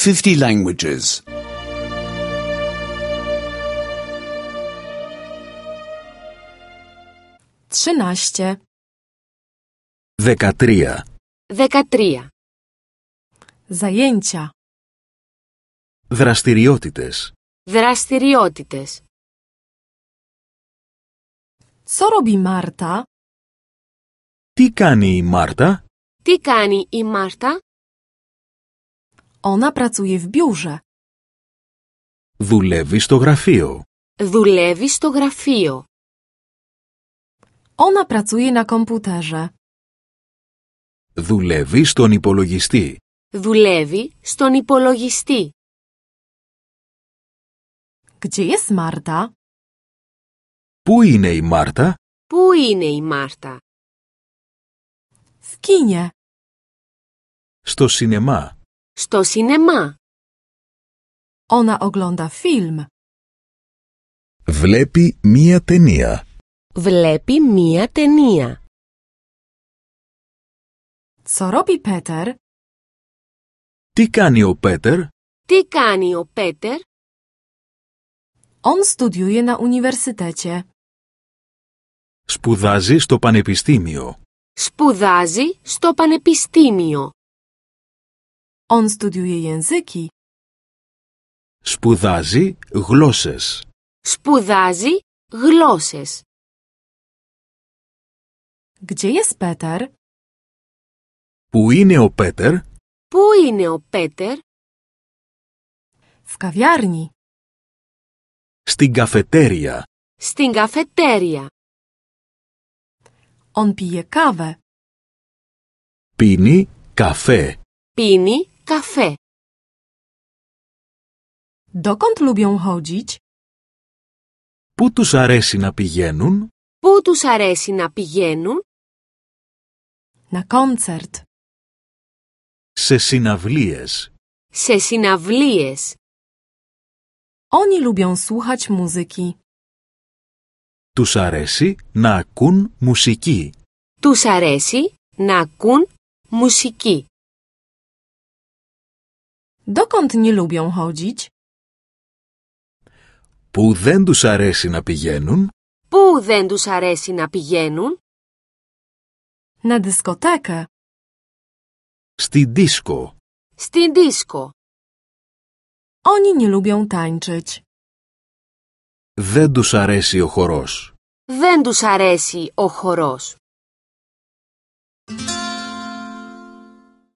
50 languages. 13. 13. 13. Zajęcia. Δραστηριότητες. Δραστηριότητες. Co robi Marta? Τι κάνει η Μάρτα? Τι κάνει η Μάρτα? Ona pracuje w biurze. Δουλεύει στο γραφείο. Δουλεύει στο γραφείο. Ona pracuje na komputerze. Δουλεύει στον υπολογιστή. Δουλεύει στον υπολογιστή. Gdzie jest Marta? Πού είναι η Μάρτα? Πού είναι η Μάρτα? W kinie. Στο σινεμά. Στο σινεμά. Ona ogląda film. Βλέπει μία ταινία. Βλέπει μία ταινία. Co robi Peter? Τι κάνει ο Πέτερ? Τι κάνει ο Πέτερ? On studiuje na uniwersytecie. Σπουδάζει στο πανεπιστήμιο. Σπουδάζει στο πανεπιστήμιο. On studiuje języki. Σπουδάζει γλώσσες. Σπουδάζει γλώσσες. Gdzie jest Peter? Πού είναι ο Πέτερ? Πού είναι ο Πέτερ? W kawiarni. Στην καφετέρια. Στην καφετέρια. On pije kawę. Πίνει καφέ. Πίνει καφέ. Dokąd lubią chodzić? Πού τους αρέσει να πηγαίνουν? Πού τους αρέσει να πηγαίνουν? Na koncert. Σε συναυλίες. Σε συναυλίες. Oni lubią słuchać muzyki. Τους αρέσει να ακούν μουσική. Τους αρέσει να ακούν μουσική. Dokąd nie lubią chodzić? Πού δεν τους αρέσει να πηγαίνουν? Πού δεν τους αρέσει να πηγαίνουν? Na dyskotekę. Στη δίσκο. Στην δίσκο. Oni nie lubią tańczyć. Δεν τους αρέσει ο χορός. Δεν τους αρέσει ο χορός.